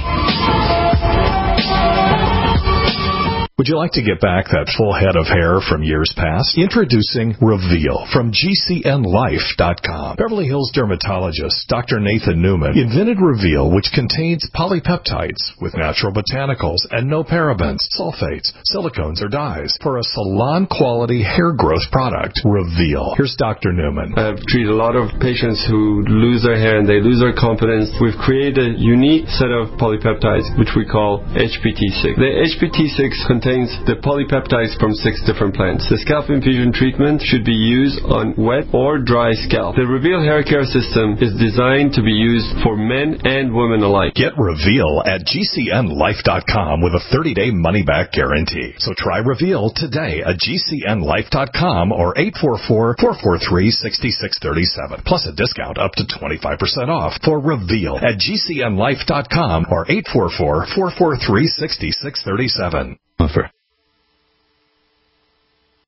Would you like to get back that full head of hair from years past? Introducing Reveal from G C N Life dot com. Beverly Hills dermatologist Doctor Nathan Newman invented Reveal, which contains polypeptides with natural botanicals and no parabens, sulfates, silicones, or dyes for a salon-quality hair growth product. Reveal. Here's Doctor Newman.
I've treated a lot of patients who lose their hair and they lose their confidence. We've created a unique set of polypeptides, which we call H P T six. The H P T six contains the polypeptides from six different plants. The scalp infusion treatment should be used on wet or dry scalp. The Reveal hair care system is designed to be used for men and women alike.
Get Reveal at G C N Life dot com with a thirty-day money-back guarantee. So try Reveal today at G C N Life dot com or eight four four, four four three, six six three seven. Plus a discount up to twenty-five percent off for Reveal at G C N Life dot com or eight four four, four four three, six six three seven.
Offer.